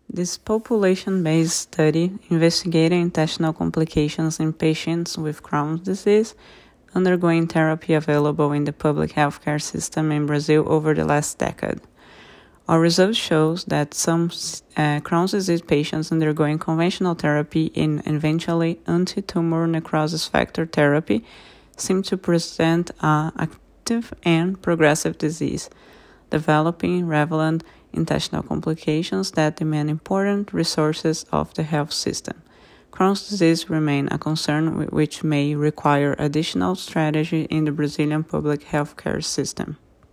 This population-based study investigated intestinal complications in patients with Crohn's disease undergoing therapy available in the public healthcare system in Brazil over the last decade. Our results shows that some Crohn's disease patients undergoing conventional therapy and eventually anti-tumor necrosis factor therapy seem to present active and progressive disease, developing relevant intestinal complications that demand important resources of the health system. Crohn's disease remains a concern which may require additional strategy in the Brazilian public healthcare system.